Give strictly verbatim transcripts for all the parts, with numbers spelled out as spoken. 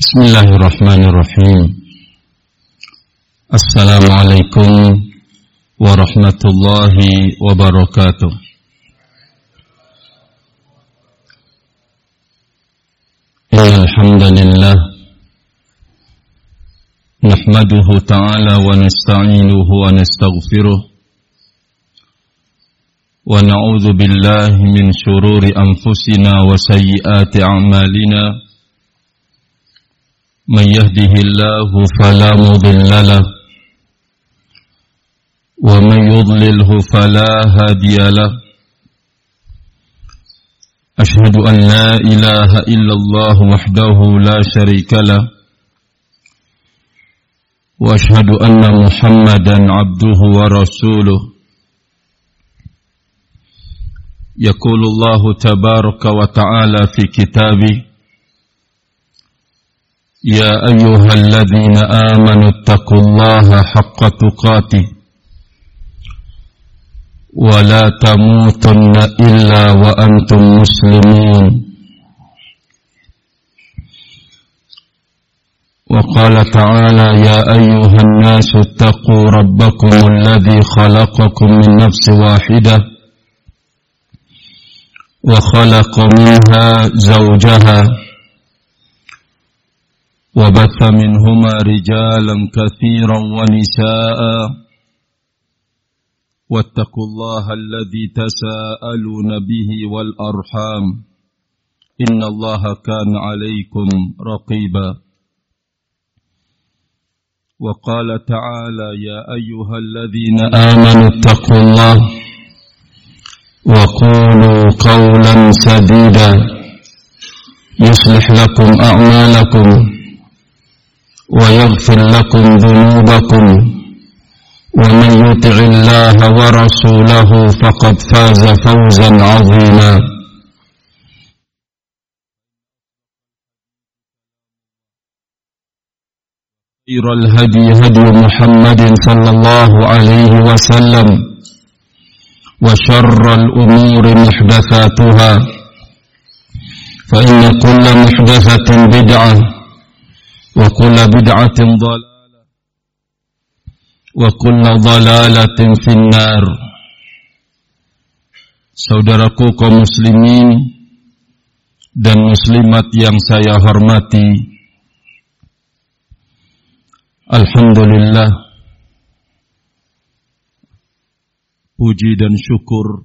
Bismillahirrahmanirrahim. Assalamualaikum warahmatullahi wabarakatuh. Innal hamdalillah nahmaduhu ta'ala wa nasta'inuhu wa nastaghfiruh wa na'udzu billahi min shururi anfusina wa sayyiati a'malina. Man yahdihillahu fala mudilla lahu wa man yudlilhu fala hadiya lahu. Ashhadu an la ilaha illallah wahdahu la syarika lahu wa ashhadu anna Muhammadan abduhu wa rasuluh. Yaqulu Allahu tabaraka wa ta'ala fi kitabih: Ya ayyuhalladzina amanu taqullaha haqqa tuqatih wa la tamutunna illa wa antum muslimun. Wa qala ta'ala: Ya ayyuhan nasu taqu rabbakum alladzi khalaqakum min nafsin wahidah wa khalaqa minha zawjaha wa batha minhuma rijalan katsiran wa nisaa wattaqullaha alladzi tasaaluna bihi wal arham innallaha kana 'alaykum raqiba. Wa qala ta'ala: Ya ayyuhalladzina amanu taqullaha wa qulu qawlan sadida yuslih lakum a'malakum wa yaghfir lakum dhunubakum wa man yuti'illaha wa rasulahu faqad faza fawzan 'azima. Khairal hadi hadi Muhammadin sallallahu alaihi wasallam wa syarral umuri muhdatsatuha fa inna kulla muhdatsatin bid'ah wa kulla bid'atin dhalalah wa kulla dhalalatin finnar. Saudaraku kaum muslimin dan muslimat yang saya hormati, alhamdulillah, puji dan syukur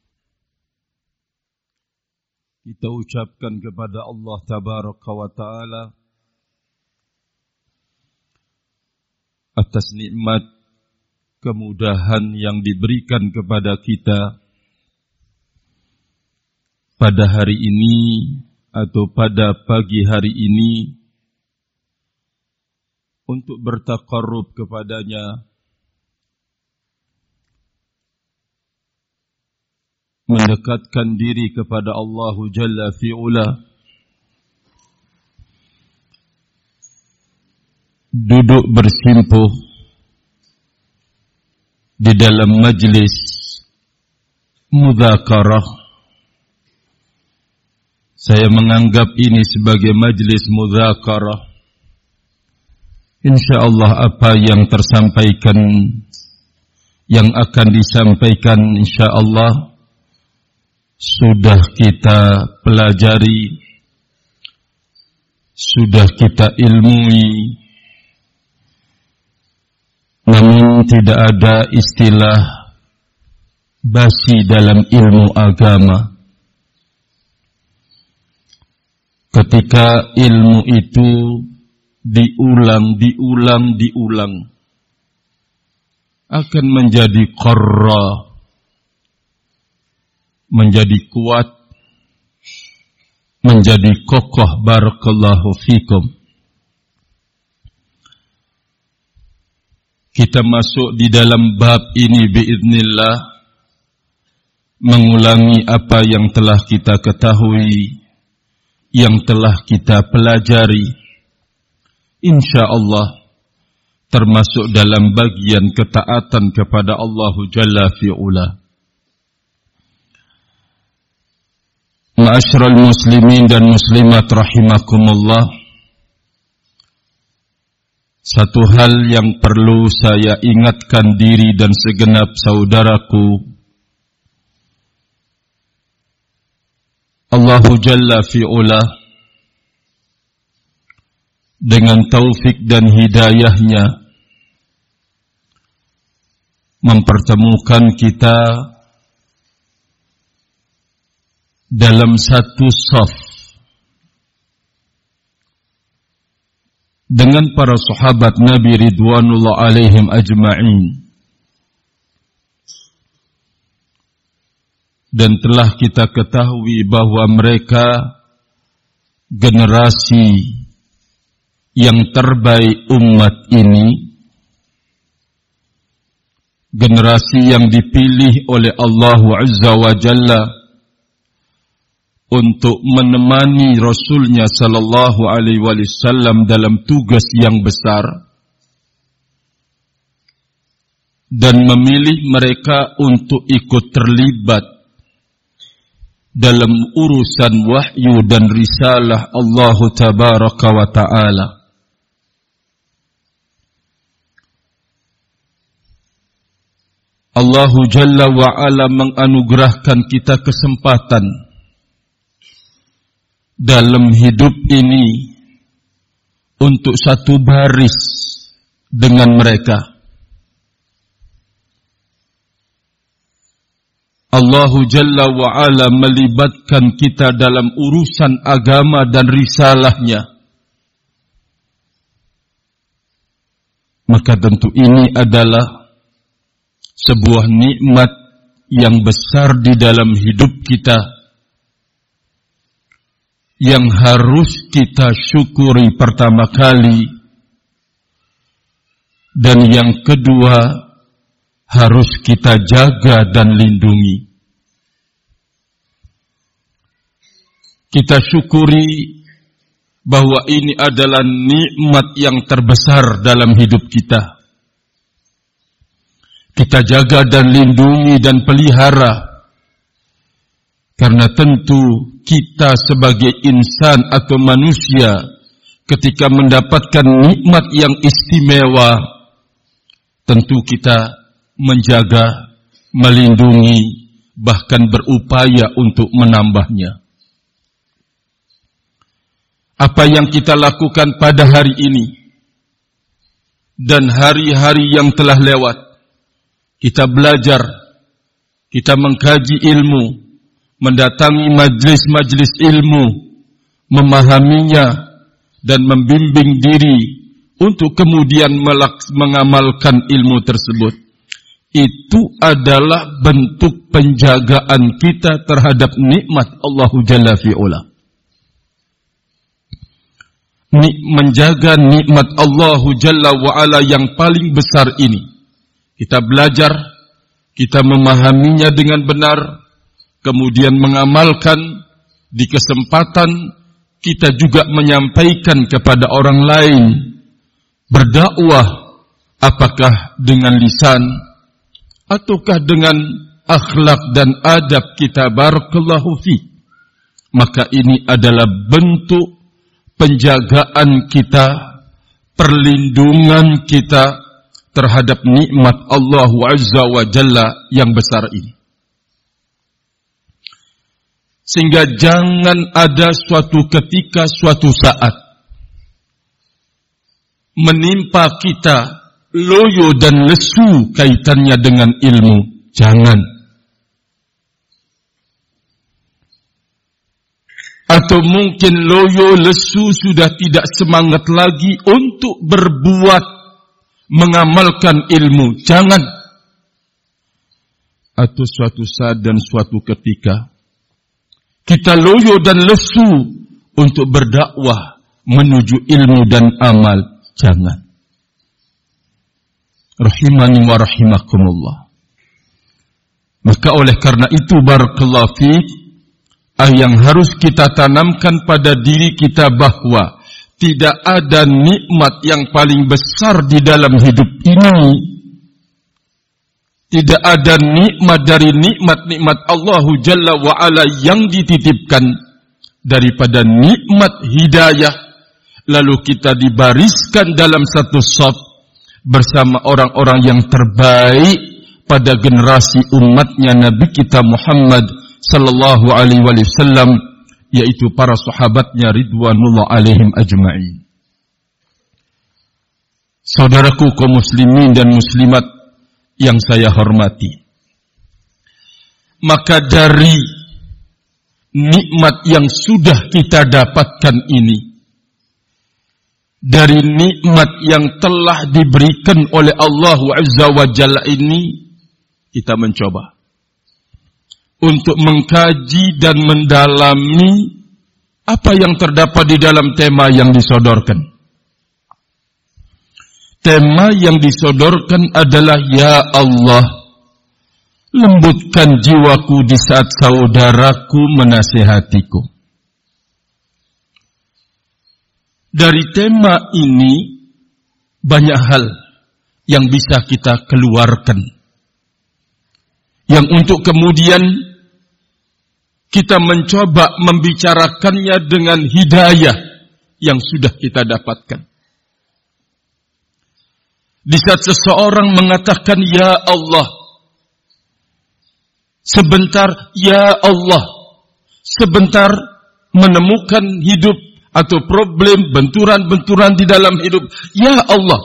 kita ucapkan kepada Allah tabaraka wa ta'ala atas nikmat kemudahan yang diberikan kepada kita pada hari ini atau pada pagi hari ini untuk bertaqarrub kepadanya, mendekatkan diri kepada Allah Jalla fi'ula, duduk bersimpuh di dalam majlis mudzakarah. Saya menganggap ini sebagai majlis mudzakarah. Insyaallah apa yang tersampaikan, yang akan disampaikan insyaallah sudah kita pelajari, sudah kita ilmui, namun tidak ada istilah basi dalam ilmu agama. Ketika ilmu itu diulang, diulang, diulang, akan menjadi qarra, menjadi kuat, menjadi kokoh. Barakallahu fikum. Kita masuk di dalam bab ini biiznillah, mengulangi apa yang telah kita ketahui, yang telah kita pelajari, insyaallah termasuk dalam bagian ketaatan kepada Allah Jalla fi'ula. Ma'asyiral muslimin dan muslimat rahimakumullah, Satu hal yang perlu saya ingatkan diri dan segenap saudaraku, Allah Jalla fi'ula dengan taufik dan hidayahnya mempertemukan kita dalam satu shaf dengan para sahabat Nabi ridwanullah alaihim ajma'in, dan telah kita ketahui bahwa mereka generasi yang terbaik umat ini, generasi yang dipilih oleh Allah Azza wa Jalla untuk menemani Rasulnya sallallahu alaihi wasallam dalam tugas yang besar, dan memilih mereka untuk ikut terlibat dalam urusan wahyu dan risalah Allah tabaraka wa ta'ala. Allah Jalla wa Ala menganugerahkan kita kesempatan dalam hidup ini untuk satu baris dengan mereka. Allah Jalla wa Ala melibatkan kita dalam urusan agama dan risalahnya. Maka tentu ini adalah sebuah nikmat yang besar di dalam hidup kita, yang harus kita syukuri pertama kali, dan yang kedua harus kita jaga dan lindungi. Kita syukuri bahwa ini adalah nikmat yang terbesar dalam hidup kita. Kita jaga dan lindungi dan pelihara, karena tentu kita sebagai insan atau manusia ketika mendapatkan nikmat yang istimewa, tentu kita menjaga, melindungi, bahkan berupaya untuk menambahnya. Apa yang kita lakukan pada hari ini dan hari-hari yang telah lewat, kita belajar, kita mengkaji ilmu, mendatangi majlis-majlis ilmu, memahaminya, dan membimbing diri untuk kemudian mengamalkan ilmu tersebut. Itu adalah bentuk penjagaan kita terhadap nikmat Allah Jalla fi'ula. Menjaga nikmat Allah Jalla wa'ala yang paling besar ini. Kita belajar, kita memahaminya dengan benar, kemudian mengamalkan, di kesempatan kita juga menyampaikan kepada orang lain, berdakwah, apakah dengan lisan, ataukah dengan akhlak dan adab kita, barakallahu fi. Maka ini adalah bentuk penjagaan kita, perlindungan kita terhadap nikmat Allah Azza wa Jalla yang besar ini. Sehingga jangan ada suatu ketika, suatu saat menimpa kita loyo dan lesu kaitannya dengan ilmu. Jangan. Atau mungkin loyo lesu sudah tidak semangat lagi untuk berbuat, mengamalkan ilmu. Jangan. Atau suatu saat dan suatu ketika kita loyo dan lesu untuk berdakwah menuju ilmu dan amal. Jangan. Rahimani wa rahimakumullah. Maka oleh karena itu, barakallahu fiik, yang harus kita tanamkan pada diri kita bahwa tidak ada nikmat yang paling besar di dalam hidup ini. Tidak ada nikmat dari nikmat-nikmat Allah Jalla wa'ala yang dititipkan daripada nikmat hidayah, lalu kita dibariskan dalam satu shaf bersama orang-orang yang terbaik pada generasi umatnya Nabi kita Muhammad sallallahu alaihi wasallam, yaitu para sahabatnya ridwanullah alaihim ajma'in. Saudaraku kaum muslimin dan muslimat yang saya hormati, maka dari nikmat yang sudah kita dapatkan ini, dari nikmat yang telah diberikan oleh Allah Azza wa Jalla ini, kita mencoba untuk mengkaji dan mendalami apa yang terdapat di dalam tema yang disodorkan. Tema yang disodorkan adalah Ya Allah, lembutkan jiwaku di saat saudaraku menasihatiku. Dari tema ini banyak hal yang bisa kita keluarkan, yang untuk kemudian kita mencoba membicarakannya dengan hidayah yang sudah kita dapatkan. Di saat seseorang mengatakan Ya Allah, sebentar Ya Allah, sebentar menemukan hidup atau problem, benturan-benturan di dalam hidup, Ya Allah,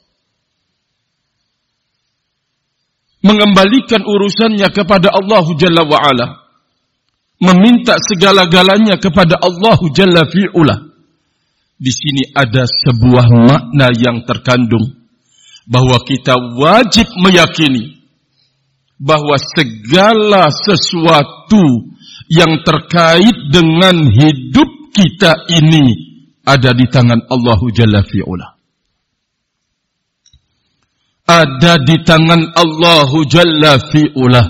mengembalikan urusannya kepada Allah Jalla wa'ala, meminta segala-galanya kepada Allah Jalla fi'ula. Di sini ada sebuah makna yang terkandung, bahwa kita wajib meyakini bahwa segala sesuatu yang terkait dengan hidup kita ini ada di tangan Allah Jalla fi'ula. Ada di tangan Allah Jalla fi'ula.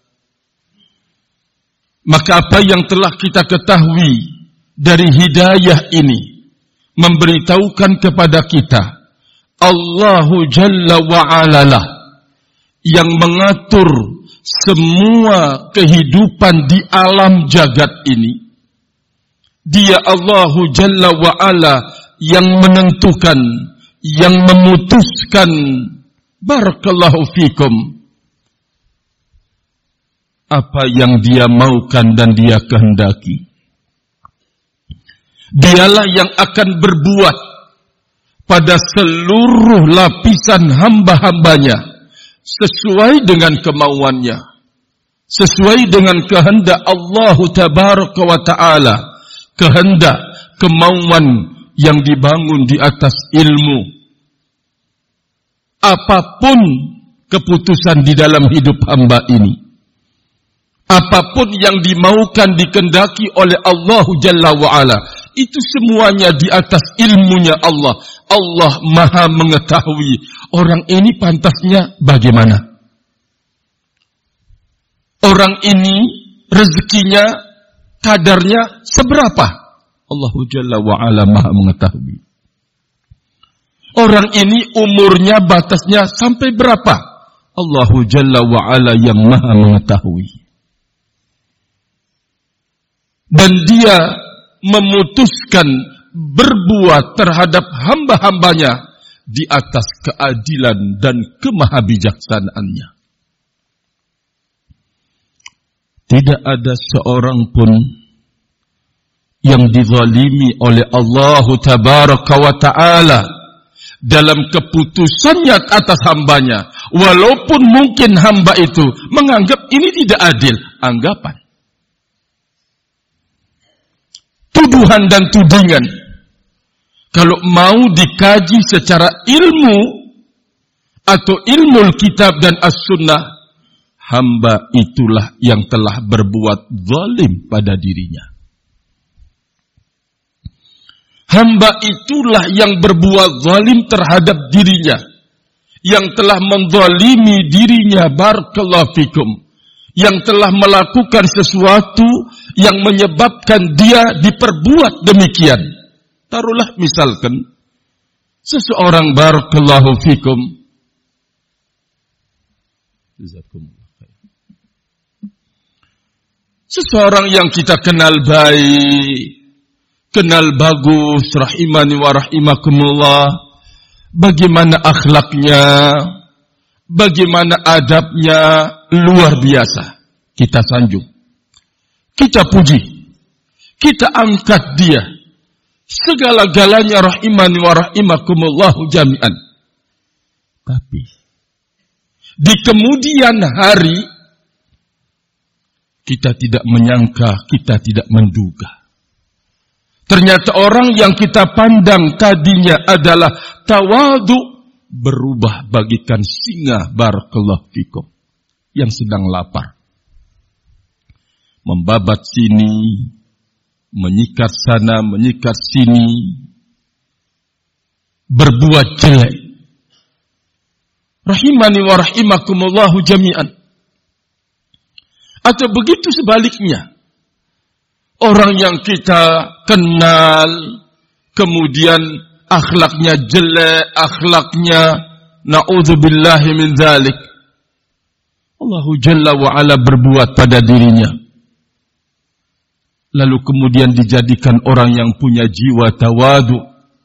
Maka apa yang telah kita ketahui dari hidayah ini memberitahukan kepada kita Allah Jalla wa'ala lah yang mengatur semua kehidupan di alam jagat ini. Dia Allah Jalla wa'ala yang menentukan, yang memutuskan, barakallahu fikum, apa yang dia maukan dan dia kehendaki. Dialah yang akan berbuat pada seluruh lapisan hamba-hambanya sesuai dengan kemauannya, sesuai dengan kehendak Allah Tabaraka wa Ta'ala, kehendak, kemauan yang dibangun di atas ilmu. Apapun keputusan di dalam hidup hamba ini, apapun yang dimaukan, dikehendaki oleh Allah Jalla wa'ala, itu semuanya di atas ilmunya Allah. Allah maha mengetahui orang ini pantasnya bagaimana, orang ini rezekinya, kadarnya seberapa. Allah Jalla wa'ala maha mengetahui. Orang ini umurnya, batasnya sampai berapa. Allah Jalla wa'ala yang maha mengetahui. Dan dia memutuskan berbuat terhadap hamba-hambanya di atas keadilan dan kemahabijaksanaannya. Tidak ada seorang pun yang dizalimi oleh Allah Tabaraka wa Ta'ala dalam keputusannya atas hambanya, walaupun mungkin hamba itu menganggap ini tidak adil. Anggapan, tuduhan dan tudingan, kalau mau dikaji secara ilmu atau ilmu kitab dan as-sunnah, hamba itulah yang telah berbuat zalim pada dirinya. Hamba itulah yang berbuat zalim terhadap dirinya, yang telah menzalimi dirinya, barakallahu fikum, yang telah melakukan sesuatu yang menyebabkan dia diperbuat demikian. Taruhlah misalkan seseorang, barakallahu fikum, seseorang yang kita kenal baik, kenal bagus, rahimani wa rahimakumullah, bagaimana akhlaknya, bagaimana adabnya, luar biasa. Kita sanjung, kita puji, kita angkat dia, segala-galanya rahimani wa rahimakumullahu jami'an. Tapi di kemudian hari kita tidak menyangka, kita tidak menduga. Ternyata orang yang kita pandang tadinya adalah tawadu berubah bagikan singa, barakallahu fikum, yang sedang lapar. Membabat sini, menyikat sana, menyikat sini, berbuat jelek. Rahimani wa rahimakumullahu jami'an. Atau begitu sebaliknya, orang yang kita kenal, kemudian akhlaknya jelek, akhlaknya na'udzubillahi min dzalik. Allahu Jalla wa Ala berbuat pada dirinya. Lalu kemudian dijadikan orang yang punya jiwa tawadu.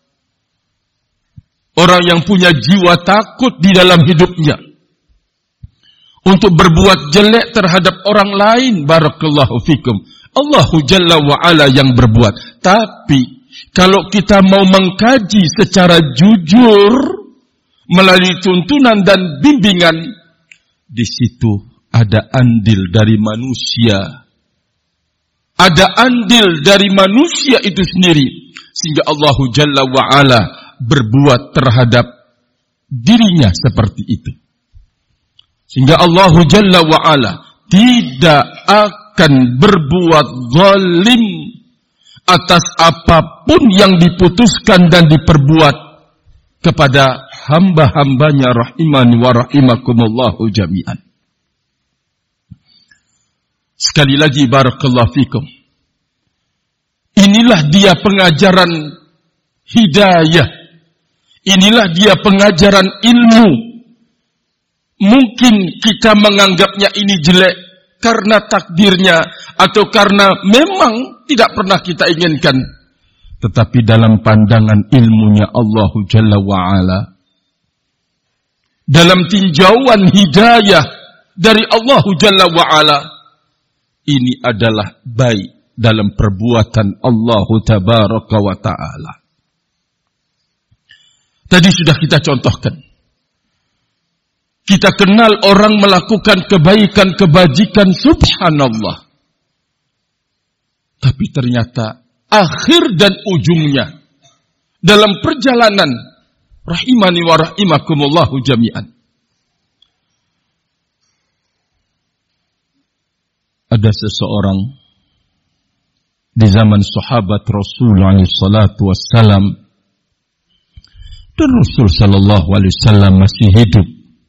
Orang yang punya jiwa takut di dalam hidupnya. Untuk berbuat jelek terhadap orang lain, barakallahu fikum. Allahu Jalla wa Ala yang berbuat. Tapi kalau kita mau mengkaji secara jujur melalui tuntunan dan bimbingan, di situ ada andil dari manusia. Ada andil dari manusia itu sendiri, sehingga Allahu Jalla wa Ala berbuat terhadap dirinya seperti itu. Sehingga Allahu Jalla wa Ala tidak akan berbuat zalim atas apapun yang diputuskan dan diperbuat kepada hamba-hambanya rahimani wa rahimakumullahu jami'an. Sekali lagi barakallahu fikum. Inilah dia pengajaran hidayah. Inilah dia pengajaran ilmu. Mungkin kita menganggapnya ini jelek karena takdirnya atau karena memang tidak pernah kita inginkan. Tetapi dalam pandangan ilmunya Allahu Jalla wa'ala, dalam tinjauan hidayah dari Allahu Jalla wa'ala, ini adalah baik dalam perbuatan Allahu Tabaraka wa Ta'ala. Tadi sudah kita contohkan. Kita kenal orang melakukan kebaikan, kebajikan, subhanallah. Tapi ternyata akhir dan ujungnya dalam perjalanan rahimani wa rahimakumullahu jami'an. Ada seseorang di zaman sahabat Rasul alaihi salatu wassalam, dan Rasul sallallahu alaihi wasallam masih hidup.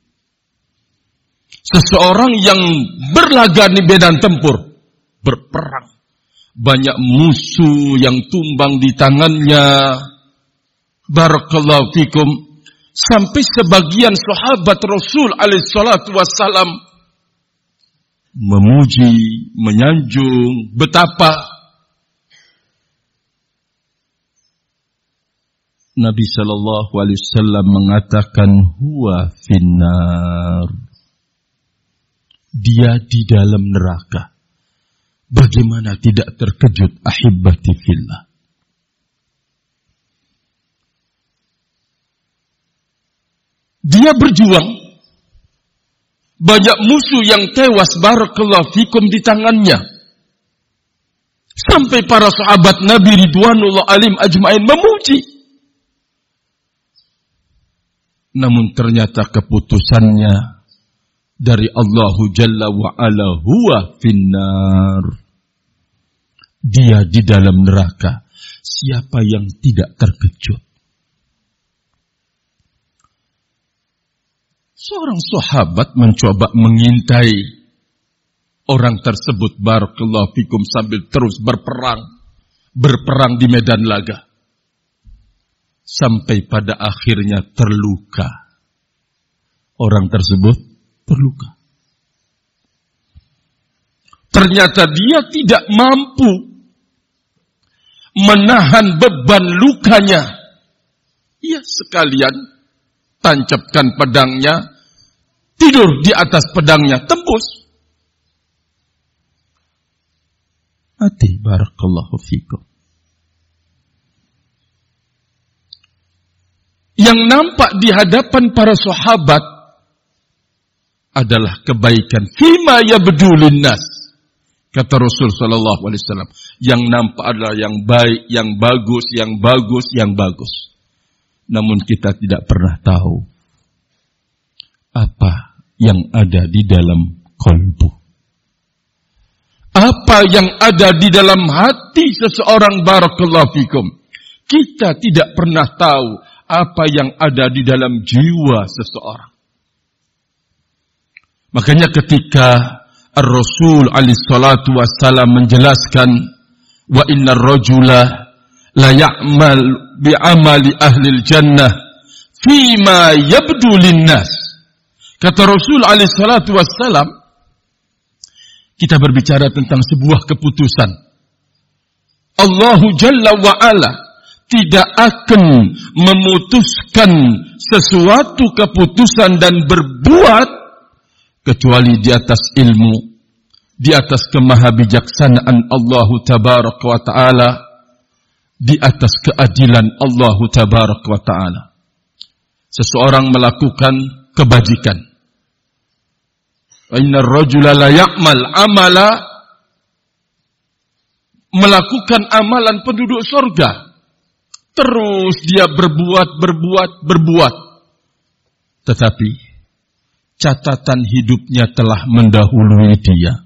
Seseorang yang berlaga di medan tempur, berperang. Banyak musuh yang tumbang di tangannya. Barakallahu fikum. Sampai sebagian sahabat Rasul alaihi salatu wassalam memuji, menyanjung betapa Nabi sallallahu alaihi wasallam mengatakan huwa finnar. Dia di dalam neraka. Bagaimana tidak terkejut ahibbati fillah. Dia berjuang. Banyak musuh yang tewas barakallahu fikum di tangannya. Sampai para sahabat Nabi ridwanullah alim ajma'in memuji. Namun ternyata keputusannya dari Allahu Jalla wa Ala huwa finnar. Dia di dalam neraka. Siapa yang tidak terkejut? Seorang sahabat mencoba mengintai orang tersebut barakallahu fikum sambil terus berperang. Berperang di medan laga. Sampai pada akhirnya terluka. Orang tersebut terluka. Ternyata dia tidak mampu menahan beban lukanya, ya sekalian tancapkan pedangnya, tidur di atas pedangnya, tembus. Mati, barakallahu fikum. Yang nampak di hadapan para sahabat adalah kebaikan. Fima yabdulun nas. Kata Rasul sallallahu alaihi wasallam, yang nampak adalah yang baik, yang bagus, yang bagus, yang bagus. Namun kita tidak pernah tahu apa yang ada di dalam kalbu. Apa yang ada di dalam hati seseorang, barakallahu fikum. Kita tidak pernah tahu apa yang ada di dalam jiwa seseorang. Makanya ketika Ar-Rasul alaihi salatu wassalam menjelaskan, wa innar rajula la ya'mal bi'amali ahli jannah fima yabdu linnas. Kata Rasul alaihi salatu wassalam, kita berbicara tentang sebuah keputusan. Allahu Jalla wa Ala tidak akan memutuskan sesuatu keputusan dan berbuat kecuali di atas ilmu, di atas kemahabijaksanaan Allah Tabaraka wa Ta'ala, di atas keadilan Allah Tabaraka wa Ta'ala. Seseorang melakukan kebajikan. Innar rajula la ya'mal amala, melakukan amalan penduduk surga. Terus dia berbuat, berbuat, berbuat. Tetapi catatan hidupnya telah mendahului dia.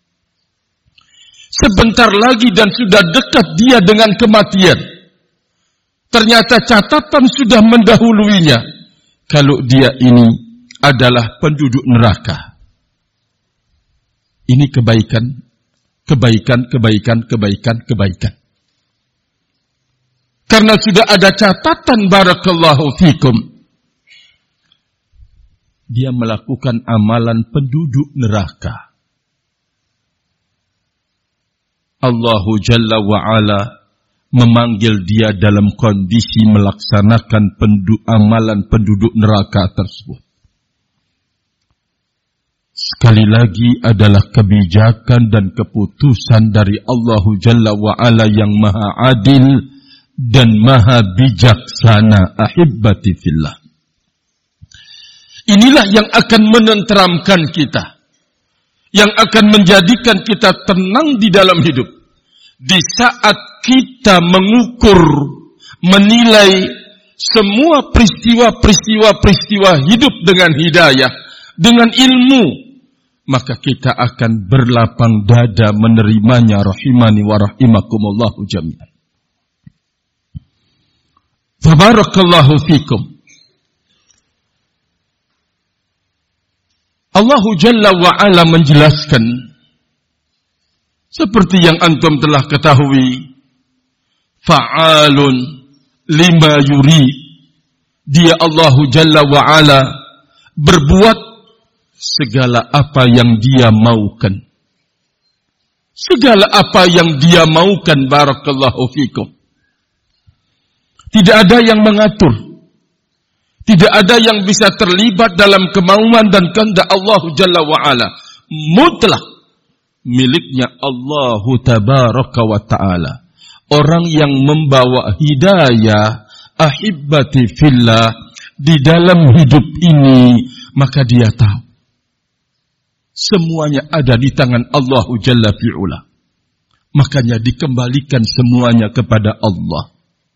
Sebentar lagi dan sudah dekat dia dengan kematian. Ternyata catatan sudah mendahuluinya. Kalau dia ini adalah penduduk neraka. Ini kebaikan, kebaikan, kebaikan, kebaikan, kebaikan. Karena sudah ada catatan, barakallahu fikum, dia melakukan amalan penduduk neraka. Allahu Jalla wa'ala memanggil dia dalam kondisi melaksanakan pendu- amalan penduduk neraka tersebut. Sekali lagi adalah kebijakan dan keputusan dari Allahu Jalla wa'ala yang maha adil dan maha bijaksana. Ahibbati fillah. Inilah yang akan menenteramkan kita, yang akan menjadikan kita tenang di dalam hidup. Di saat kita mengukur, menilai semua peristiwa-peristiwa-peristiwa hidup dengan hidayah, dengan ilmu, maka kita akan berlapang dada menerimanya. Rahimani wa rahimakumullahu jami'an. Tabarakallahu fikum. Allahu Jalla wa'ala menjelaskan, seperti yang antum telah ketahui, fa'alun lima yuri. Dia Allahu Jalla wa'ala berbuat segala apa yang dia maukan. Segala apa yang dia maukan, barakallahu fikum. Tidak ada yang mengatur. Tidak ada yang bisa terlibat dalam kemauan dan kehendak Allah Jalla wa'ala. Mutlak miliknya Allah Tabaraka wa Ta'ala. Orang yang membawa hidayah, ahibbati fillah, di dalam hidup ini, maka dia tahu semuanya ada di tangan Allah Jalla fi'ula. Makanya dikembalikan semuanya kepada Allah.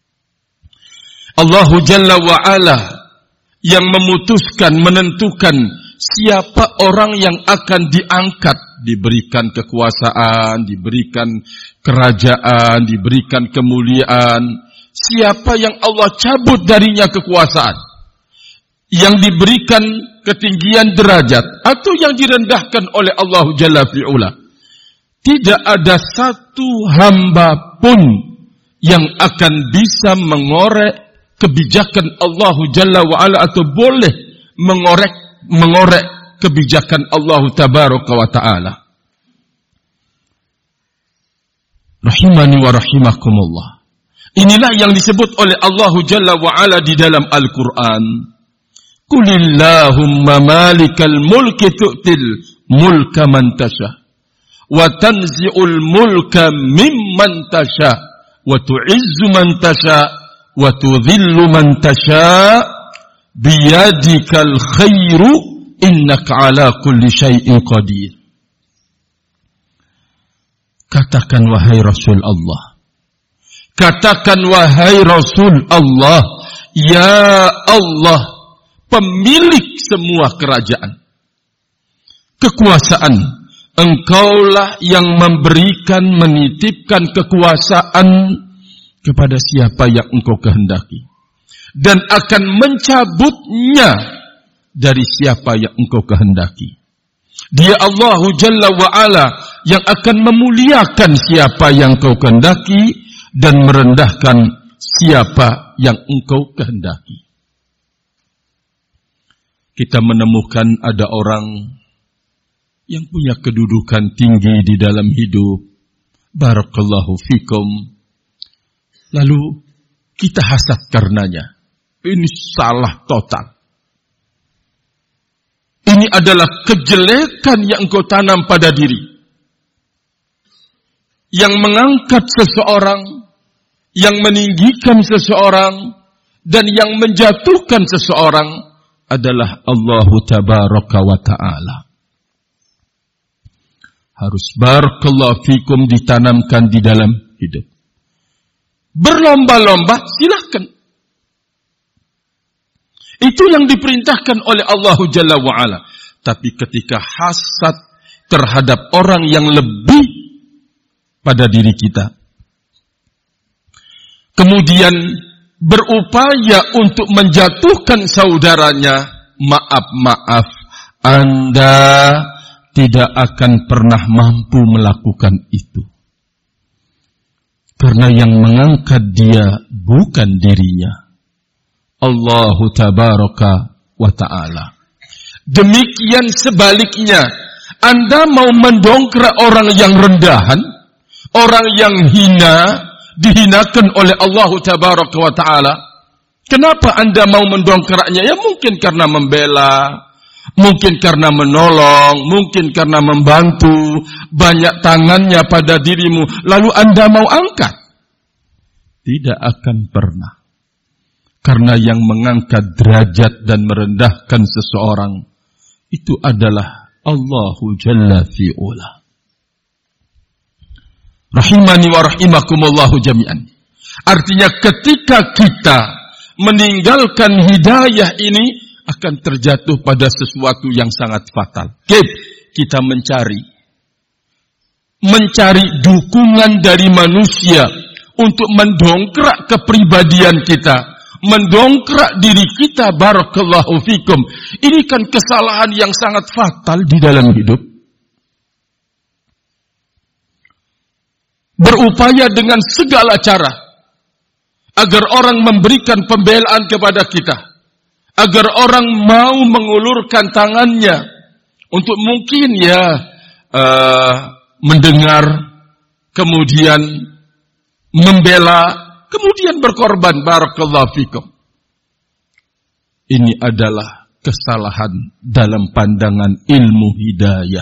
Allah Jalla wa'ala yang memutuskan, menentukan siapa orang yang akan diangkat, diberikan kekuasaan, diberikan kerajaan, diberikan kemuliaan. Siapa yang Allah cabut darinya kekuasaan, yang diberikan ketinggian derajat, atau yang direndahkan oleh Allah Jalla fi'ula. Tidak ada satu hamba pun yang akan bisa mengorek kebijakan Allah Jalla wa'ala, atau boleh mengorek mengorek kebijakan Allah Tabaraka wa Ta'ala. Rahimani wa rahimakumullah. Inilah yang disebut oleh Allah Jalla wa'ala di dalam Al-Quran. Qulillahumma malikal mulki tu'til mulka man tasha wa tanzi'ul mulka mimman tasha wa tu'izzu man tasha wa tudhillu man tasha biyadikal khairu innaka ala kulli syai'in qadir. Katakan wahai Rasul Allah, katakan wahai Rasul Allah, ya Allah, pemilik semua kerajaan, kekuasaan, Engkaulah yang memberikan, menitipkan kekuasaan kepada siapa yang Engkau kehendaki, dan akan mencabutnya dari siapa yang Engkau kehendaki. Dia Allah Jalla wa'ala yang akan memuliakan siapa yang Engkau kehendaki dan merendahkan siapa yang Engkau kehendaki. Kita menemukan ada orang yang punya kedudukan tinggi di dalam hidup. Barakallahu fikum. Lalu kita hasad karenanya. Ini salah total. Ini adalah kejelekan yang engkau tanam pada diri. Yang mengangkat seseorang, yang meninggikan seseorang, dan yang menjatuhkan seseorang adalah Allah Tabaraka wa Ta'ala. Harus barakallahu fikum ditanamkan di dalam hidup. Berlomba-lomba silahkan. Itu yang diperintahkan oleh Allah Jalla wa'ala. Tapi ketika hasad terhadap orang yang lebih pada diri kita, kemudian berupaya untuk menjatuhkan saudaranya, maaf-maaf, Anda tidak akan pernah mampu melakukan itu. Karena yang mengangkat dia bukan dirinya, Allah Tabaraka wa Ta'ala. Demikian sebaliknya, Anda mau mendongkrak orang yang rendahan, orang yang hina, dihinakan oleh Allah Tabaraka wa Ta'ala. Kenapa Anda mau mendongkraknya? Ya mungkin karena membela, mungkin karena menolong, mungkin karena membantu, banyak tangannya pada dirimu, lalu Anda mau angkat. Tidak akan pernah. Karena yang mengangkat derajat dan merendahkan seseorang itu adalah Allahu Jalla fi'ula. Rahimani wa rahimakumullahu jami'an. Artinya ketika kita meninggalkan hidayah ini akan terjatuh pada sesuatu yang sangat fatal. Kita mencari mencari dukungan dari manusia untuk mendongkrak kepribadian kita, mendongkrak diri kita, barakallahu fikum. Ini kan kesalahan yang sangat fatal di dalam hidup. Berupaya dengan segala cara agar orang memberikan pembelaan kepada kita, agar orang mau mengulurkan tangannya untuk mungkin ya uh, mendengar, kemudian membela, kemudian berkorban, barakallahu fikum. Ini adalah kesalahan dalam pandangan ilmu hidayah.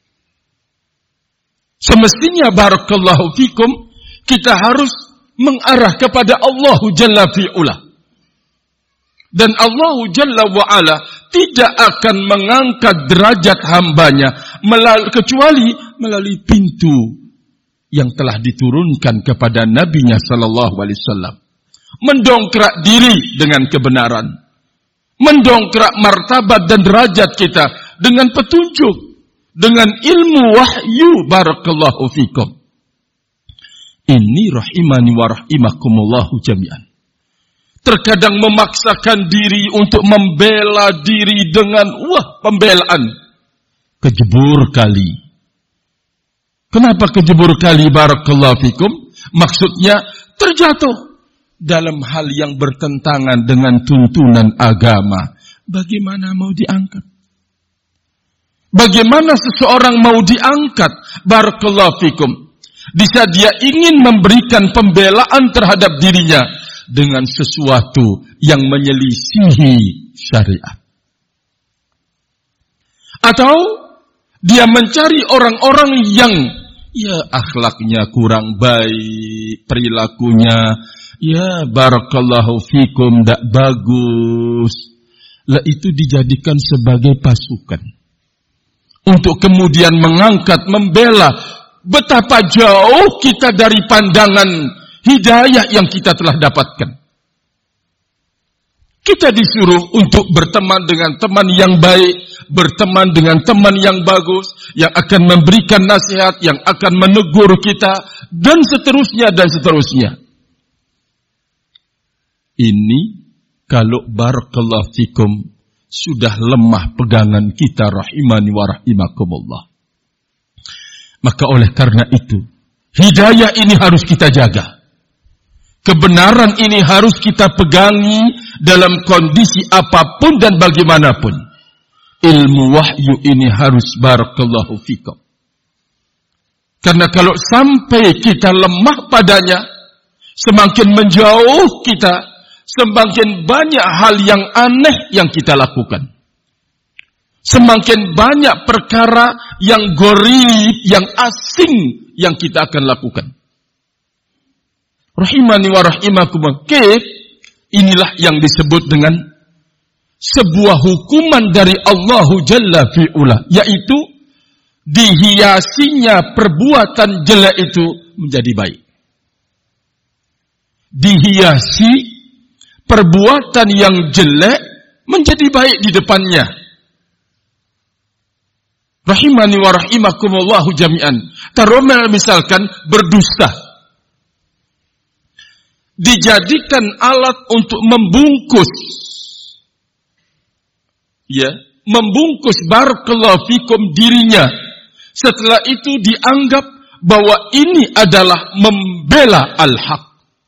Semestinya barakallahu fikum kita harus mengarah kepada Allah Jalla fi'ula. Dan Allah Jalla wa'ala tidak akan mengangkat derajat hambanya melalui, kecuali melalui pintu yang telah diturunkan kepada Nabi-Nya sallallahu alaihi wasallam. Mendongkrak diri dengan kebenaran, mendongkrak martabat dan derajat kita dengan petunjuk, dengan ilmu wahyu, barakallahu fikum. Ini rahimani wa rahimakumullahu jami'an. Terkadang memaksakan diri untuk membela diri dengan wah pembelaan. Kejebur kali. Kenapa kejebur kali, barakallahu fikum? Maksudnya terjatuh dalam hal yang bertentangan dengan tuntunan agama. Bagaimana mau diangkat? Bagaimana seseorang mau diangkat, barakallahu fikum, Bisa dia ingin memberikan pembelaan terhadap dirinya dengan sesuatu yang menyelisihi syariat. Atau dia mencari orang-orang yang ya akhlaknya kurang baik, perilakunya ya barakallahu fikum tidak bagus. Lah itu dijadikan sebagai pasukan untuk kemudian mengangkat, membela. Betapa jauh kita dari pandangan hidayah yang kita telah dapatkan. Kita disuruh untuk berteman dengan teman yang baik, berteman dengan teman yang bagus, yang akan memberikan nasihat, yang akan menegur kita, dan seterusnya, dan seterusnya. Ini kalau barakallahu fikum sudah lemah pegangan kita rahimani wa rahimakumullah. Maka oleh karena itu, hidayah ini harus kita jaga. Kebenaran ini harus kita pegangi dalam kondisi apapun dan bagaimanapun. Ilmu wahyu ini harus barakallahu fikum. Karena kalau sampai kita lemah padanya, semakin menjauh kita, semakin banyak hal yang aneh yang kita lakukan. Semakin banyak perkara yang gharib, yang asing yang kita akan lakukan. Rahimani wa rahimakumullah. Inilah yang disebut dengan sebuah hukuman dari Allah Jalla fi'ula, yaitu dihiasinya perbuatan jelek itu menjadi baik. Dihiasi perbuatan yang jelek menjadi baik di depannya. Rahimani wa rahimakumullahu jami'an. Taruhlah misalkan berdusta. Dijadikan alat untuk membungkus. Ya, membungkus barakallahu fikum dirinya. Setelah itu dianggap bahwa ini adalah membela al-haq.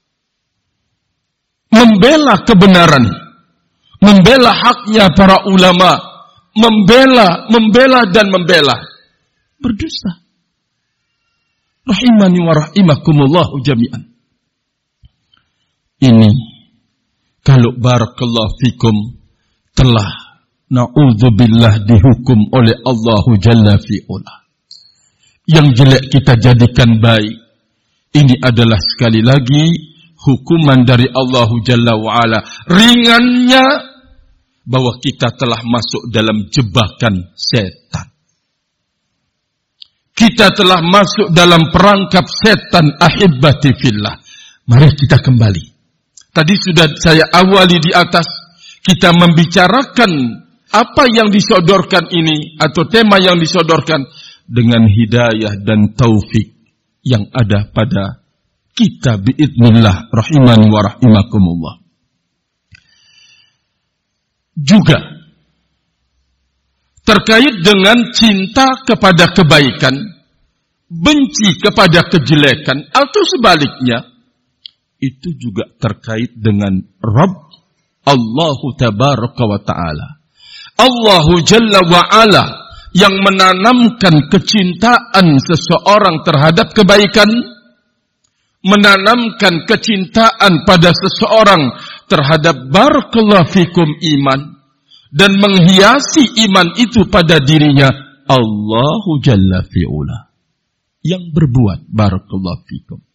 Membela kebenaran. Membela haknya para ulama. Membela, membela dan membela. Berdusta. Rahimani wa rahimakumullahu jami'an. Ini kalau barakallahu fikum telah na'udzubillah dihukum oleh Allah Jalla fi'ula. Yang jelek kita jadikan baik. Ini adalah sekali lagi hukuman dari Allah Jalla wa'ala. Ringannya bahwa kita telah masuk dalam jebakan setan. Kita telah masuk dalam perangkap setan, ahibbati fillah. Mari kita kembali. Tadi sudah saya awali di atas, kita membicarakan apa yang disodorkan ini, atau tema yang disodorkan dengan hidayah dan taufik yang ada pada kita biidznillah rahimani wa rahimakumullah. Juga terkait dengan cinta kepada kebaikan, benci kepada kejelekan, atau sebaliknya, itu juga terkait dengan Rabb Allahu Tabaraka wa Ta'ala. Allahu Jalla wa Ala yang menanamkan kecintaan seseorang terhadap kebaikan, menanamkan kecintaan pada seseorang terhadap barakallahu fikum iman, dan menghiasi iman itu pada dirinya Allahu Jalla fi'ula yang berbuat barakallahu fikum.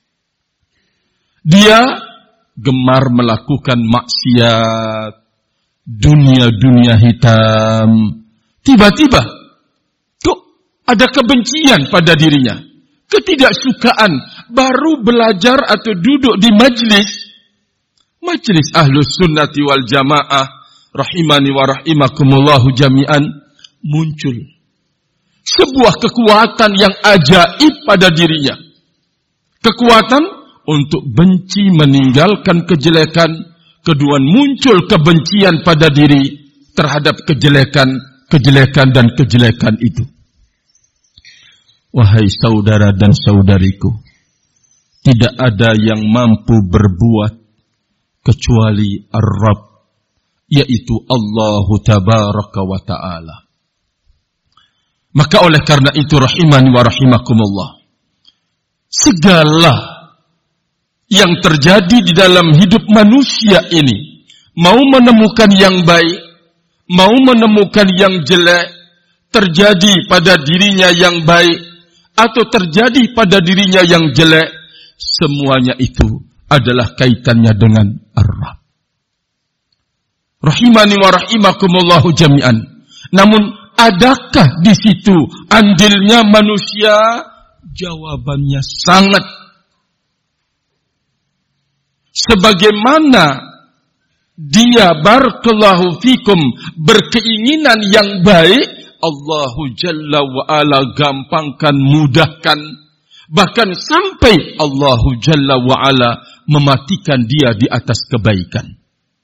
Dia gemar melakukan maksiat, dunia-dunia hitam. Tiba-tiba kok ada kebencian pada dirinya, ketidaksukaan, baru belajar atau duduk di majlis Majlis Ahlus Sunnati wal Jamaah rahimani wa rahimakumullahu jami'an, muncul sebuah kekuatan yang ajaib pada dirinya. Kekuatan untuk benci, meninggalkan kejelekan. Kedua, muncul kebencian pada diri terhadap kejelekan, kejelekan dan kejelekan itu. Wahai saudara dan saudariku, tidak ada yang mampu berbuat kecuali Ar-Rabb, yaitu Allah Tabaraka wa Ta'ala. Maka oleh karena itu rahimani wa rahimakumullah, segala yang terjadi di dalam hidup manusia ini, mau menemukan yang baik, mau menemukan yang jelek, terjadi pada dirinya yang baik, atau terjadi pada dirinya yang jelek, semuanya itu adalah kaitannya dengan Ar-Rabb. Rahimani wa rahimakumullahu jami'an. Namun, adakah di situ andilnya manusia? Jawabannya sangat. Sebagaimana dia barakallahu fikum berkeinginan yang baik, Allahu Jalla wa Ala gampangkan, mudahkan, bahkan sampai Allahu Jalla wa Ala mematikan dia di atas kebaikan.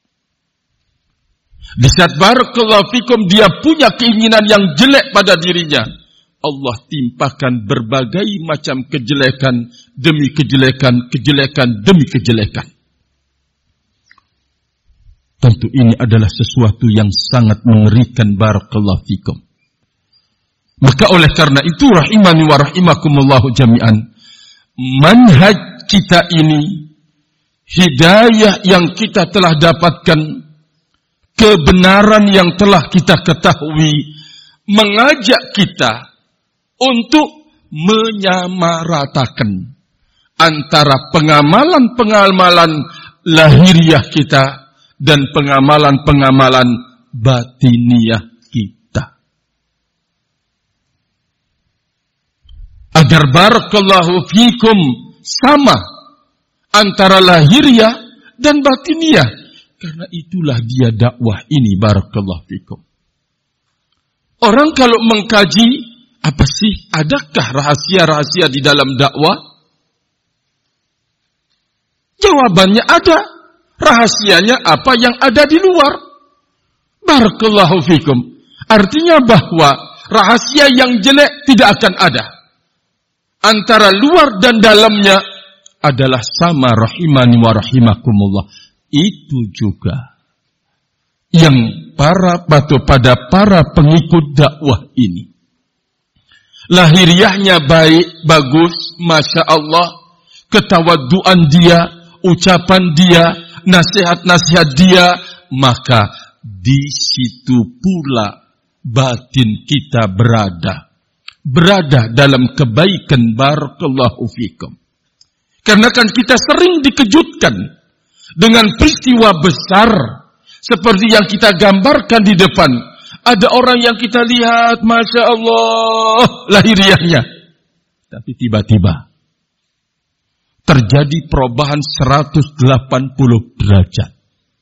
Di saat barakallahu fikum dia punya keinginan yang jelek pada dirinya, Allah timpakan berbagai macam kejelekan demi kejelekan, kejelekan demi kejelekan. Tentu ini adalah sesuatu yang sangat mengerikan barakallahu fikum. Maka oleh karena itu rahimani wa rahimakumullahu jami'an, manhaj kita ini, hidayah yang kita telah dapatkan, kebenaran yang telah kita ketahui, mengajak kita untuk menyamaratakan antara pengamalan-pengamalan lahiriah kita dan pengamalan-pengamalan batiniah kita. Agar barakallahu fikum sama antara lahiriah dan batiniah. Karena itulah dia dakwah ini barakallahu fikum. Orang kalau mengkaji, apa sih, adakah rahasia-rahasia di dalam dakwah? Jawabannya ada. Rahasianya apa yang ada di luar. Barakallahu fikum. Artinya bahwa rahasia yang jelek tidak akan ada. Antara luar dan dalamnya adalah sama rahimani wa rahimakumullah. Itu juga yang para atau pada para pengikut dakwah ini. Lahiriahnya baik, bagus, Masya Allah. Ketawaduan dia, ucapan dia, nasihat-nasihat dia, maka di situ pula batin kita berada. Berada dalam kebaikan barakallahu fikum. Karena kan kita sering dikejutkan dengan peristiwa besar seperti yang kita gambarkan di depan. Ada orang yang kita lihat, Masya Allah, lahiriahnya. Tapi tiba-tiba terjadi perubahan seratus delapan puluh derajat.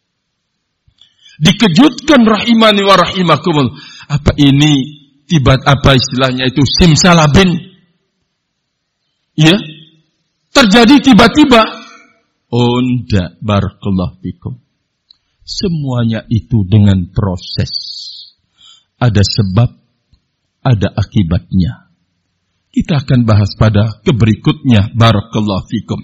Dikejutkan rahimani wa rahimakumullah. Apa ini tiba apa istilahnya itu simsalabin? Ya, terjadi tiba-tiba. Oh enggak, barakallahu fikum. Semuanya itu dengan proses. Ada sebab, ada akibatnya. Kita akan bahas pada keberikutnya, barakallahu fikum.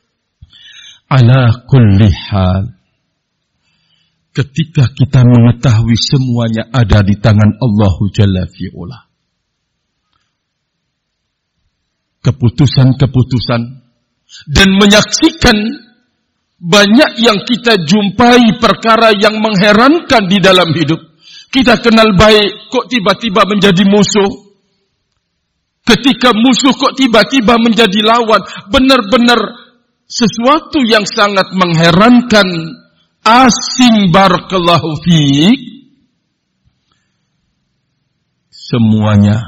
Ala kulli hal, ketika kita mengetahui semuanya ada di tangan Allahu Jalla fi'ula, keputusan-keputusan dan menyaksikan banyak yang kita jumpai perkara yang mengherankan di dalam hidup. Kita kenal baik, kok tiba-tiba menjadi musuh. Ketika musuh kok tiba-tiba menjadi lawan. Benar-benar sesuatu yang sangat mengherankan, asing barakallahu fiik. Semuanya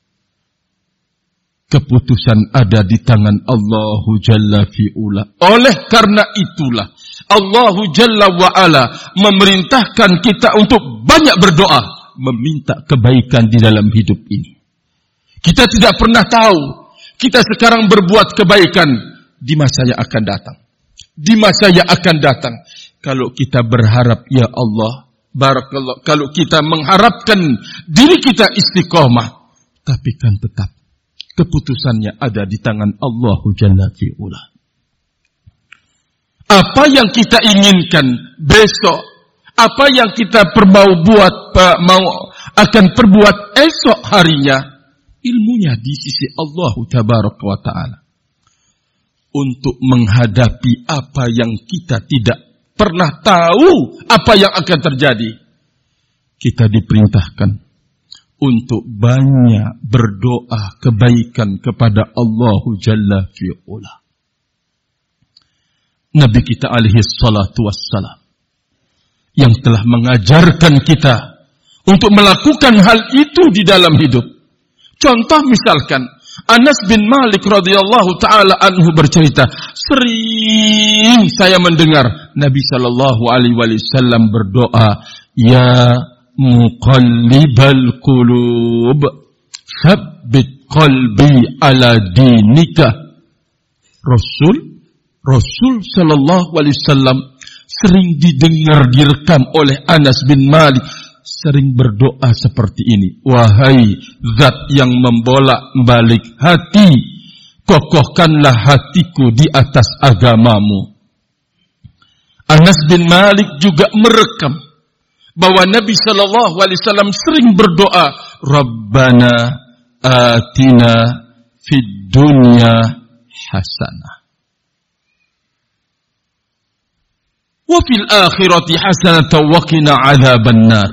keputusan ada di tangan Allahu Jalla fi'ula. Oleh karena itulah Allahu Jalla wa'ala memerintahkan kita untuk banyak berdoa, meminta kebaikan di dalam hidup ini. Kita tidak pernah tahu kita sekarang berbuat kebaikan di masa yang akan datang. Di masa yang akan datang. Kalau kita berharap, ya Allah, barakallah, kalau kita mengharapkan diri kita istiqomah, tapi kan tetap keputusannya ada di tangan Allahu Jalla fi'ula. Apa yang kita inginkan besok, apa yang kita mau buat, mau akan perbuat esok harinya, ilmunya di sisi Allah tabaraka wa ta'ala. untuk menghadapi apa yang kita tidak pernah tahu apa yang akan terjadi. Kita diperintahkan untuk banyak berdoa kebaikan kepada Allah Jalla fi'ula. Nabi kita alaihi salatu wassalam yang telah mengajarkan kita untuk melakukan hal itu di dalam hidup. Contoh misalkan Anas bin Malik radhiyallahu taala anhu bercerita, sering saya mendengar Nabi sallallahu alaihi wasallam berdoa, ya muqallibal qulub, tsabbit qalbi ala dinika. Rasul Rasul sallallahu alaihi wasallam sering didengar direkam oleh Anas bin Malik sering berdoa seperti ini. Wahai zat yang membolak-balik hati, kokohkanlah hatiku di atas agamamu. Anas bin Malik juga merekam bahwa Nabi sallallahu alaihi wasallam sering berdoa, Rabbana atina fid dunya hasanah wa fil akhirati hasanatan wa qina adzabannar.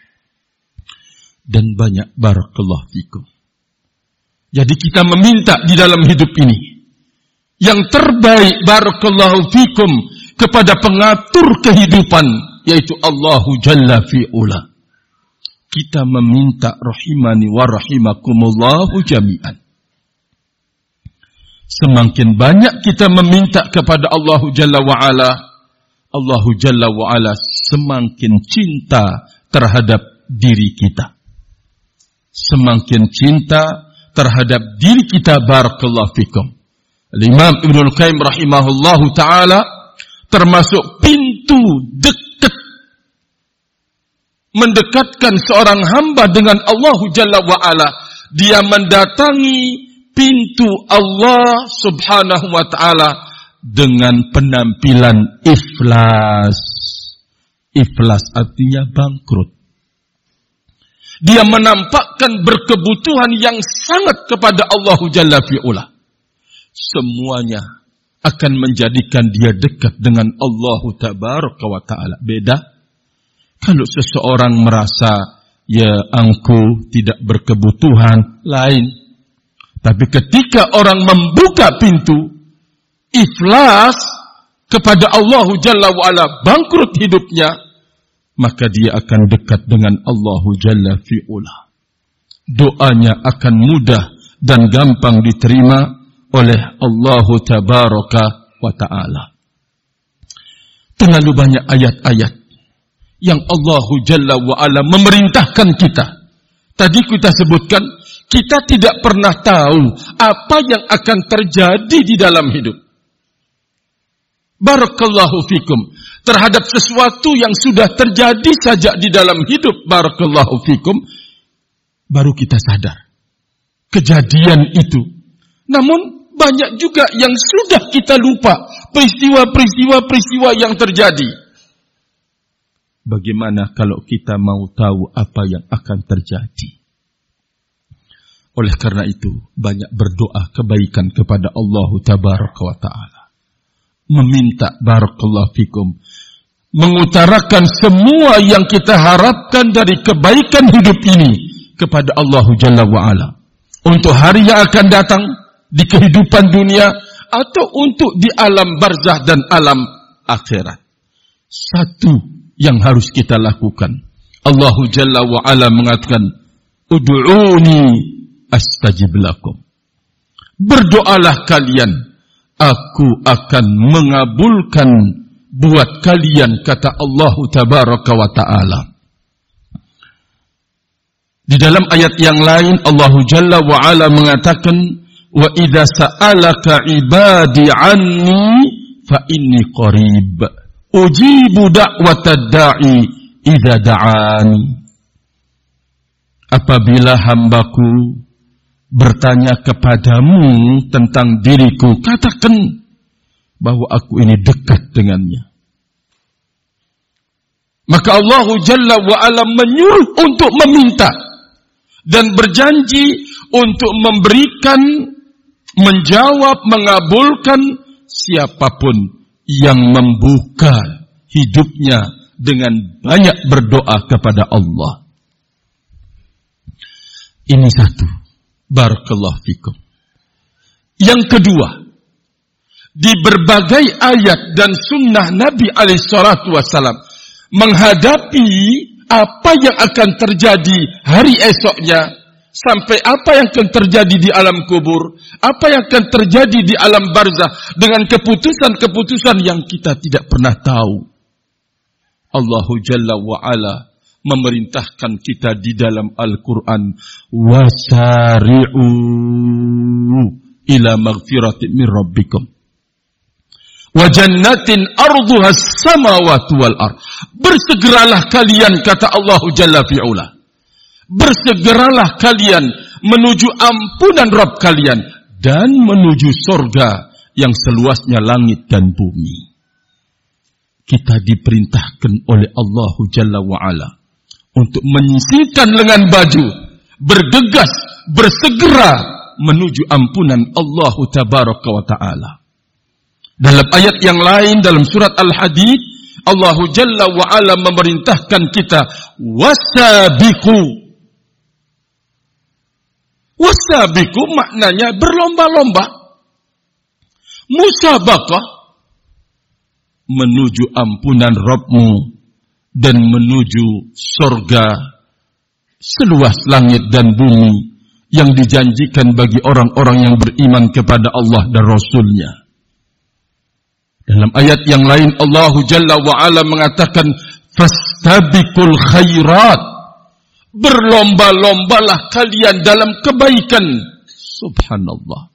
Dan banyak barakallahu fikum. Jadi kita meminta di dalam hidup ini yang terbaik barakallahu fikum kepada pengatur kehidupan, yaitu Allahu Jalla fi'ula. Kita meminta rahimani wa rahimakumullahu jami'an. Semakin banyak kita meminta kepada Allahu Jalla wa'ala, Allahu Jalla wa'ala semakin cinta terhadap diri kita. Semakin cinta terhadap diri kita barakallahu fikum. Imam Ibnul Qayyim rahimahullahu ta'ala termasuk pintu dekat mendekatkan seorang hamba dengan Allah Jalla wa'ala. Dia mendatangi pintu Allah subhanahu wa ta'ala dengan penampilan ikhlas. Ikhlas artinya bangkrut. Dia menampakkan berkebutuhan yang sangat kepada Allah Jalla fi'ula. Semuanya akan menjadikan dia dekat dengan Allah Tabaraka wa ta'ala. Beda kalau seseorang merasa, ya angku tidak berkebutuhan, lain. Tapi ketika orang membuka pintu ikhlas kepada Allah Jalla wa'ala, bangkrut hidupnya, maka dia akan dekat dengan Allah Jalla fi'ula. Doanya akan mudah dan gampang diterima oleh Allah Tabaraka wa ta'ala. Terlalu banyak ayat-ayat yang Allah Jalla wa'ala memerintahkan kita. Tadi kita sebutkan, kita tidak pernah tahu apa yang akan terjadi di dalam hidup. Barakallahu fikum. Terhadap sesuatu yang sudah terjadi saja di dalam hidup, barakallahu fikum, baru kita sadar kejadian itu. Namun banyak juga yang sudah kita lupa, peristiwa-peristiwa-peristiwa yang terjadi. Bagaimana kalau kita mau tahu apa yang akan terjadi? Oleh karena itu, banyak berdoa kebaikan kepada Allah Tabaraka wa ta'ala. Meminta barakallahu fikum, mengutarakan semua yang kita harapkan dari kebaikan hidup ini kepada Allah Jalla wa'ala. Untuk hari yang akan datang di kehidupan dunia atau untuk di alam barzah dan alam akhirat. Satu yang harus kita lakukan. Allah Jalla wa'ala mengatakan, Udu'uni astajib lakum. Berdoalah kalian, aku akan mengabulkan buat kalian, kata Allah Tabaraka wa ta'ala. Di dalam ayat yang lain Allah Jalla wa ala mengatakan, wa idza sa'alaka ibadi anni fa inni qarib ujibu da'watad da'i idza da'ani. Apabila hambaku bertanya kepadamu tentang diriku, katakan bahwa aku ini dekat dengannya. Maka Allah Jalla wa ala menyuruh untuk meminta dan berjanji untuk memberikan, menjawab, mengabulkan siapapun yang membuka hidupnya dengan banyak berdoa kepada Allah. Ini satu. Barakallahu fikum. Yang kedua, di berbagai ayat dan sunnah Nabi alaihi salatu wasallam menghadapi apa yang akan terjadi hari esoknya, sampai apa yang akan terjadi di alam kubur, apa yang akan terjadi di alam barzakh, dengan keputusan-keputusan yang kita tidak pernah tahu. Allah Jalla wa'ala memerintahkan kita di dalam Al-Quran, wasari'u ila maghfiratin min rabbikum wa jannatin arduha as-samawati wal ard. Bersegeralah kalian, kata Allah Jalla fi'ula, bersegeralah kalian menuju ampunan Rabb kalian dan menuju surga yang seluasnya langit dan bumi. Kita diperintahkan oleh Allah Jalla wa'ala untuk menyisihkan lengan baju, bergegas, bersegera menuju ampunan Allah Tabaraka wa Ta'ala. Dalam ayat yang lain dalam surat Al-Hadid, Allah Jalla wa'ala memerintahkan kita, wasabiqu. Wasabiqu maknanya berlomba-lomba, musabaqah, menuju ampunan Rabbmu dan menuju surga seluas langit dan bumi yang dijanjikan bagi orang-orang yang beriman kepada Allah dan Rasul-Nya. Dalam ayat yang lain Allah Jalla wa'ala mengatakan, fastabiqul khairat, berlomba-lombalah kalian dalam kebaikan. Subhanallah.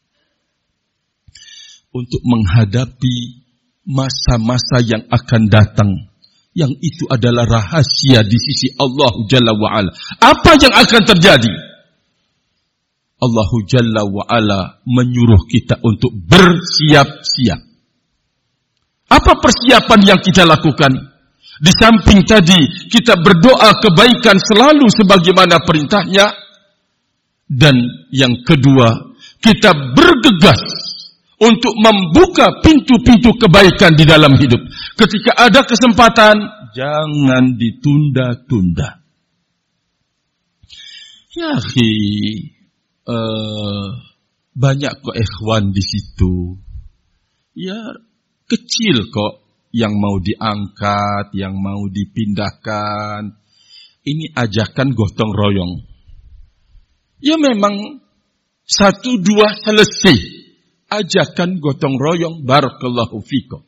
Untuk menghadapi masa-masa yang akan datang, yang itu adalah rahasia di sisi Allah Jalla wa'ala. Apa yang akan terjadi? Allah Jalla wa'ala menyuruh kita untuk bersiap-siap. Apa persiapan yang kita lakukan? Di samping tadi kita berdoa kebaikan selalu sebagaimana perintahnya, dan yang kedua kita bergegas untuk membuka pintu-pintu kebaikan di dalam hidup. Ketika ada kesempatan, jangan ditunda-tunda. Ya akhi, uh, banyak kok ikhwan di situ. Ya kecil kok yang mau diangkat, yang mau dipindahkan. Ini ajakan gotong royong. Ya memang satu dua selesai. Ajakan gotong royong, barakallahu fikum.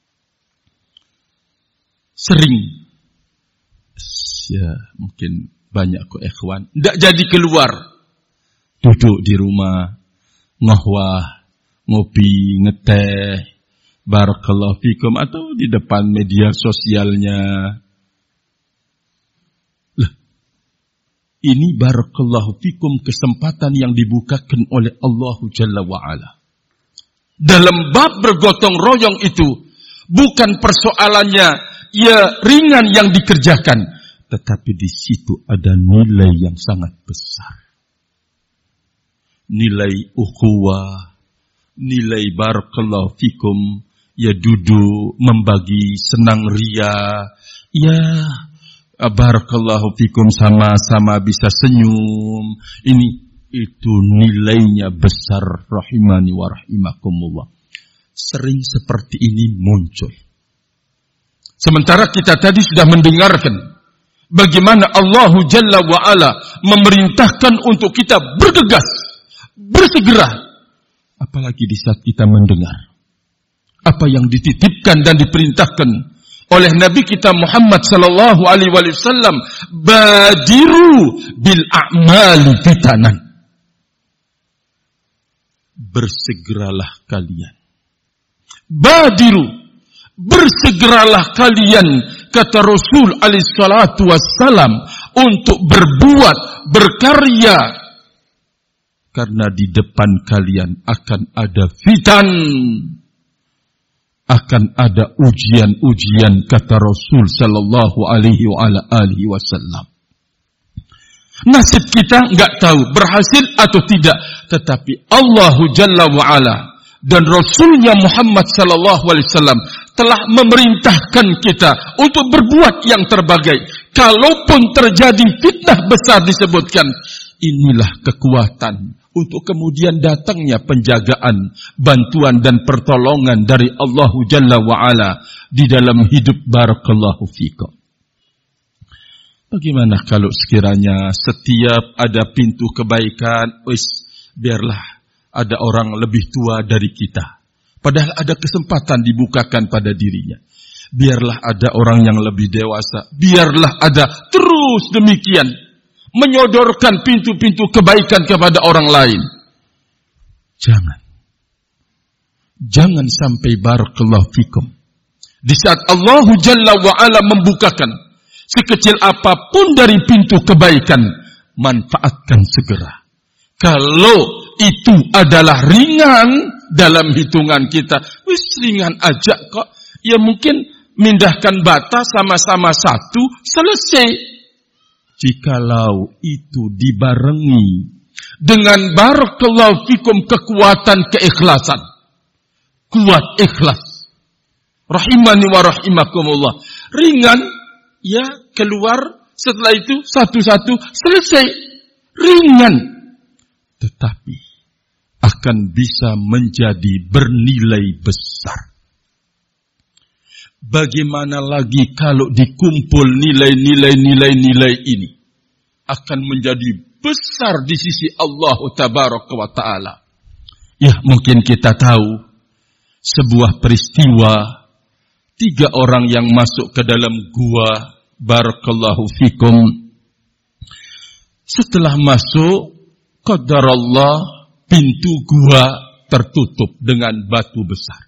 Sering, ya mungkin banyak kok ikhwan, tidak jadi keluar, duduk di rumah, ngahwah, ngopi, ngeteh, barakallahu fikum, atau di depan media sosialnya. Lah, ini barakallahu fikum kesempatan yang dibukakan oleh Allah Jalla wa'ala. Dalam bab bergotong royong itu, bukan persoalannya ya ringan yang dikerjakan, tetapi di situ ada nilai yang sangat besar. Nilai ukhuwah, nilai barakallahu fikum, ya duduk membagi senang ria, ya barakallahu fikum sama-sama bisa senyum. Ini itu nilainya besar, rahimani wa rahimakumullah. Sering seperti ini muncul. Sementara kita tadi sudah mendengarkan bagaimana Allah Jalla wa'ala memerintahkan untuk kita bergegas, bersegera. Apalagi di saat kita mendengar apa yang dititipkan dan diperintahkan oleh Nabi kita Muhammad sallallahu alaihi wasallam, badiru bil a'mali fitanan. Bersegeralah kalian. Badiru, bersegeralah kalian, kata Rasul alaihi salatu wassalam, untuk berbuat, berkarya. Karena di depan kalian akan ada fitan, akan ada ujian-ujian, kata Rasul sallallahu alaihi wa ala alihi wasallam. Nasib kita enggak tahu berhasil atau tidak, tetapi Allah Jalla wa'ala dan Rasulnya Muhammad sallallahu alaihi wasallam telah memerintahkan kita untuk berbuat yang terbaik. Kalaupun terjadi fitnah besar disebutkan, inilah kekuatan untuk kemudian datangnya penjagaan, bantuan dan pertolongan dari Allah Jalla wa'ala di dalam hidup. Barakallahu fikum. Bagaimana kalau sekiranya setiap ada pintu kebaikan, wis, biarlah ada orang lebih tua dari kita. Padahal ada kesempatan dibukakan pada dirinya. Biarlah ada orang yang lebih dewasa. Biarlah ada, terus demikian. Menyodorkan pintu-pintu kebaikan kepada orang lain. Jangan. Jangan sampai barakallahu fikum. Di saat Allah Jalla wa'ala membukakan sekecil apapun dari pintu kebaikan, manfaatkan segera. Kalau itu adalah ringan dalam hitungan kita, wis ringan aja kok. Ya mungkin mindahkan bata sama-sama satu, selesai. Jikalau itu dibarengi dengan barakallahu fikum kekuatan keikhlasan, kuat ikhlas, rahimani wa rahimakumullah, ringan, ya keluar, setelah itu satu-satu selesai, ringan, tetapi akan bisa menjadi bernilai besar. Bagaimana lagi kalau dikumpul nilai-nilai-nilai-nilai ini akan menjadi besar di sisi Allah Tabaraka wa Ta'ala. Ya, mungkin kita tahu sebuah peristiwa, tiga orang yang masuk ke dalam gua, barakallahu fikum. Setelah masuk, qadarallah, pintu gua tertutup dengan batu besar.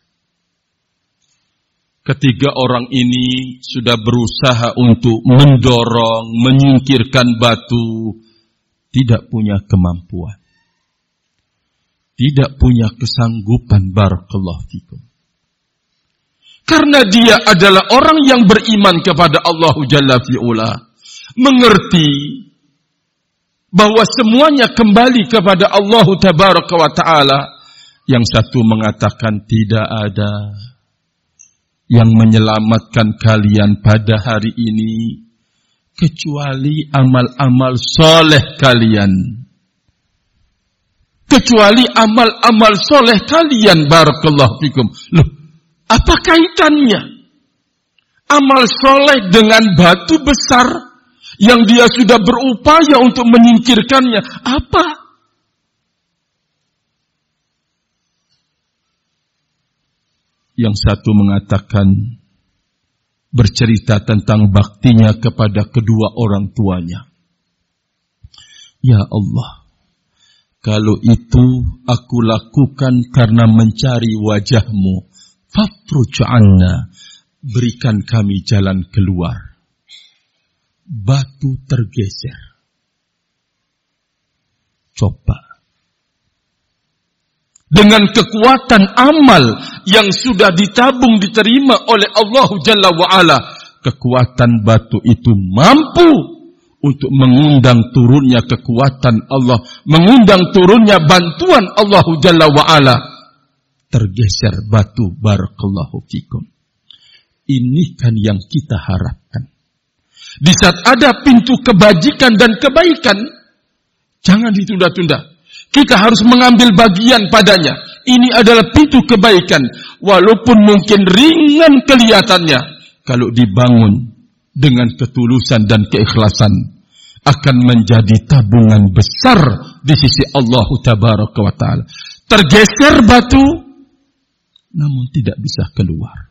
Ketiga orang ini sudah berusaha untuk mendorong, menyingkirkan batu, tidak punya kemampuan. Tidak punya kesanggupan, barakallahu fikum. Karena dia adalah orang yang beriman kepada Allah Jalla fi'ula, mengerti bahwa semuanya kembali kepada Allah Tabaraka wa Ta'ala. Yang satu mengatakan tidak ada yang menyelamatkan kalian pada hari ini kecuali amal-amal soleh kalian. Kecuali amal-amal soleh kalian, barakallahu fikum. Loh, apa kaitannya amal soleh dengan batu besar yang dia sudah berupaya untuk menyingkirkannya? Apa? Yang satu mengatakan, bercerita tentang baktinya kepada kedua orang tuanya. Ya Allah, kalau itu aku lakukan karena mencari wajah-Mu, fafruj anna, berikan kami jalan keluar. Batu tergeser. Coba. Dengan kekuatan amal yang sudah ditabung diterima oleh Allah Jalla wa'ala, kekuatan batu itu mampu untuk mengundang turunnya kekuatan Allah, mengundang turunnya bantuan Allah Jalla wa'ala. Tergeser batu, barakallahu fikum. Ini kan yang kita harapkan. Di saat ada pintu kebajikan dan kebaikan, jangan ditunda-tunda. Kita harus mengambil bagian padanya. Ini adalah pintu kebaikan. Walaupun mungkin ringan kelihatannya, kalau dibangun dengan ketulusan dan keikhlasan, akan menjadi tabungan besar di sisi Allah Tabaraka wa Ta'ala. Tergeser batu, namun tidak bisa keluar.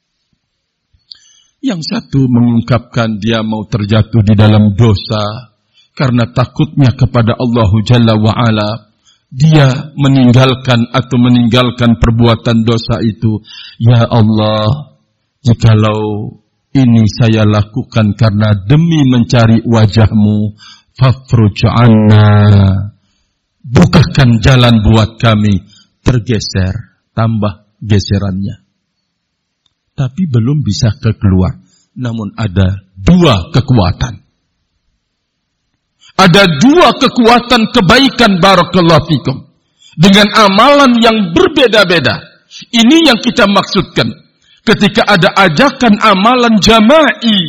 Yang satu mengungkapkan dia mau terjatuh di dalam dosa, karena takutnya kepada Allah Jalla wa'ala, dia meninggalkan atau meninggalkan perbuatan dosa itu. Ya Allah, jikalau ini saya lakukan karena demi mencari wajah-Mu, fafruj anna, bukakan jalan buat kami. Tergeser, tambah geserannya. Tapi belum bisa keluar. Namun ada dua kekuatan. Ada dua kekuatan kebaikan, barakallahu fikum, dengan amalan yang berbeda-beda. Ini yang kita maksudkan ketika ada ajakan amalan jama'i.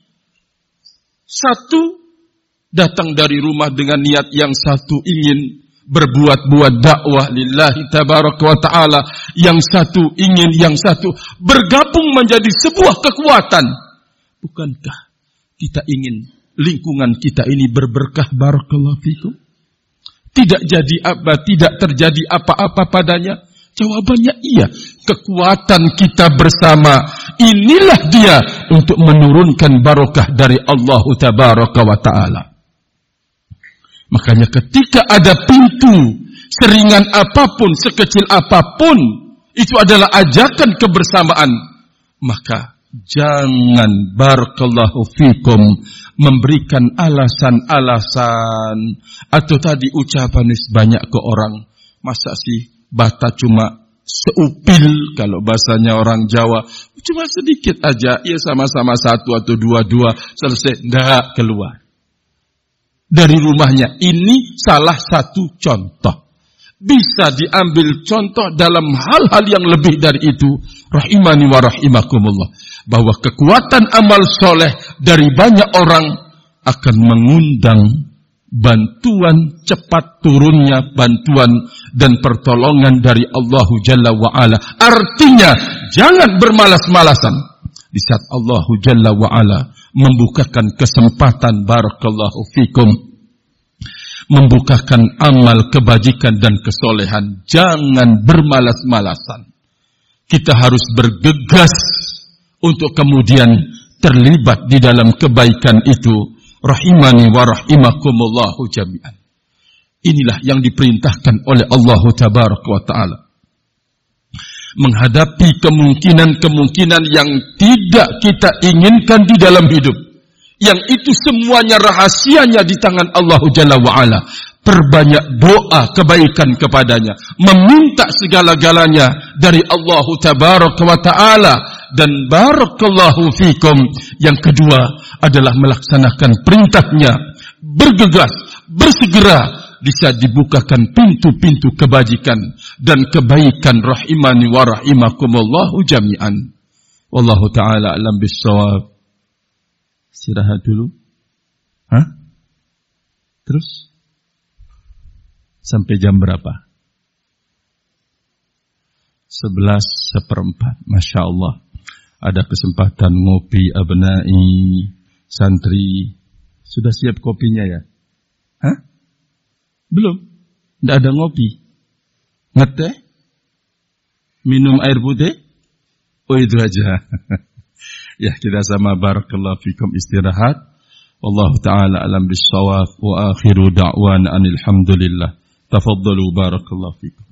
Satu datang dari rumah dengan niat yang satu ingin berbuat-buat dakwah lillahi tabaraka wa ta'ala, yang satu ingin, yang satu bergabung menjadi sebuah kekuatan. Bukankah kita ingin lingkungan kita ini berberkah? Barakallahu fikum. Tidak jadi apa, tidak terjadi apa-apa padanya? Jawabannya iya. Kekuatan kita bersama, inilah dia untuk menurunkan barokah dari Allah tabaraka wa ta'ala. Makanya ketika ada pintu, seringan apapun, sekecil apapun, itu adalah ajakan kebersamaan, maka jangan barakallahu fikum memberikan alasan-alasan atau tadi ucapan banyak ke orang. Masa sih bata cuma seupil, kalau bahasanya orang Jawa, cuma sedikit aja, ya sama-sama satu atau dua-dua, selesai, enggak keluar dari rumahnya. Ini salah satu contoh. Bisa diambil contoh dalam hal-hal yang lebih dari itu. Rahimani wa rahimakumullah. Bahwa kekuatan amal soleh dari banyak orang akan mengundang bantuan, cepat turunnya bantuan dan pertolongan dari Allah Jalla wa'ala. Artinya, jangan bermalas-malasan. Di saat Allah Jalla wa'ala membukakan kesempatan, barakallahu fikum, membukakan amal kebajikan dan kesolehan, jangan bermalas-malasan. Kita harus bergegas untuk kemudian terlibat di dalam kebaikan itu. Rahimani wa rahimakumullahu jami'an. Inilah yang diperintahkan oleh Allah tabaraka wa ta'ala. Menghadapi kemungkinan-kemungkinan yang tidak kita inginkan di dalam hidup. Yang itu semuanya rahasianya di tangan Allah Jalla wa'ala. Perbanyak doa kebaikan kepadanya. Meminta segala-galanya dari Allah tabaraka wa ta'ala. Dan barakallahu fikum. Yang kedua adalah melaksanakan perintahnya. Bergegas, bersegera. Bisa dibukakan pintu-pintu kebajikan dan kebaikan. Rahimani wa rahimakumullahu jami'an. Wallahu ta'ala alam bissawab. Istirahat dulu. Hah? Terus? Sampai jam berapa? Sebelas seperempat. Masya Allah. Ada kesempatan ngopi abnai, santri. Sudah siap kopinya ya? Hah? Belum? Tidak ada ngopi? Ngeteh? Minum air putih? Oh itu aja. Ya kita sama barakallahu fikum istirahat. Wallahu ta'ala alam bissawab. Wa akhiru da'wan anilhamdulillah. Tafaddalu barakallahu fikum.